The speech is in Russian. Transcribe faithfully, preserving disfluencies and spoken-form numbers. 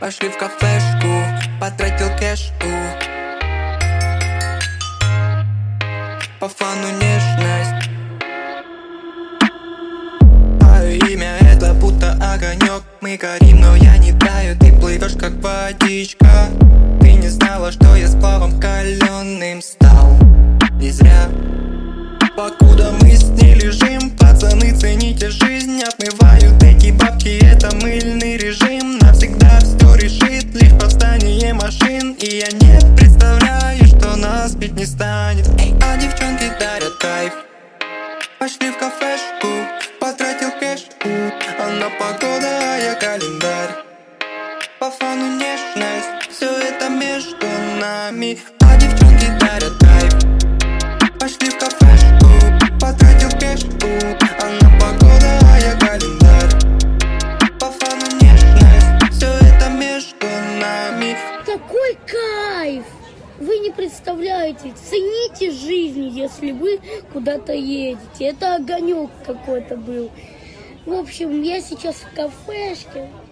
Пошли в кафешку, потратил кэш, у. По фану нежность. Твое имя это будто огонек. Мы горим, но я не таю. Ты плывешь как водичка. Ты не знала, что я сплавом каленым стал. Не зря. Покуда мы с ней лежим, пацаны, цените жизнь. Отмывают эти бабки, это мыльный режим. Навсегда все решит лишь восстание машин. И я не представляю, что нас ведь не станет. Эй, а девчонки дарят кайф. Пошли в кафешку, потратил кэш, у. Она погода, а я календарь. По фану нежность, все это между нами. А девчонки дарят кайф. Пошли в кафешку, потратил кэш, у. Она погода, а я календарь. По фану нежность, все это между нами. Такой кайф! Вы не представляете, цените жизнь, если вы куда-то едете. Это огонек какой-то был. В общем, я сейчас в кафешке.